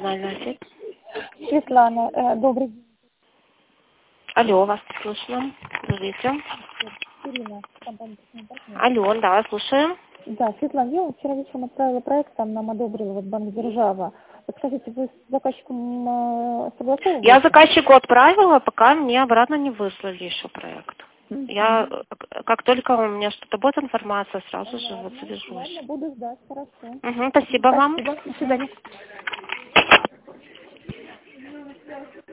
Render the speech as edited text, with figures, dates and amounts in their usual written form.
региональная сеть. Светлана, добрый день. Алло, вас слышно. Говорите. Ирина, компания «Партнер». Алло, да, слушаем. Да, Светлана, я вам вчера вечером отправила проект, там нам одобрил вот Банк Держава. Подскажите, вы с заказчиком согласовываете? Я заказчику отправила, пока мне обратно не выслали еще проект. Я, как только у меня что-то будет информация, сразу же вот свяжусь. Ладно, буду ждать, хорошо. Спасибо вам. Спасибо, до свидания.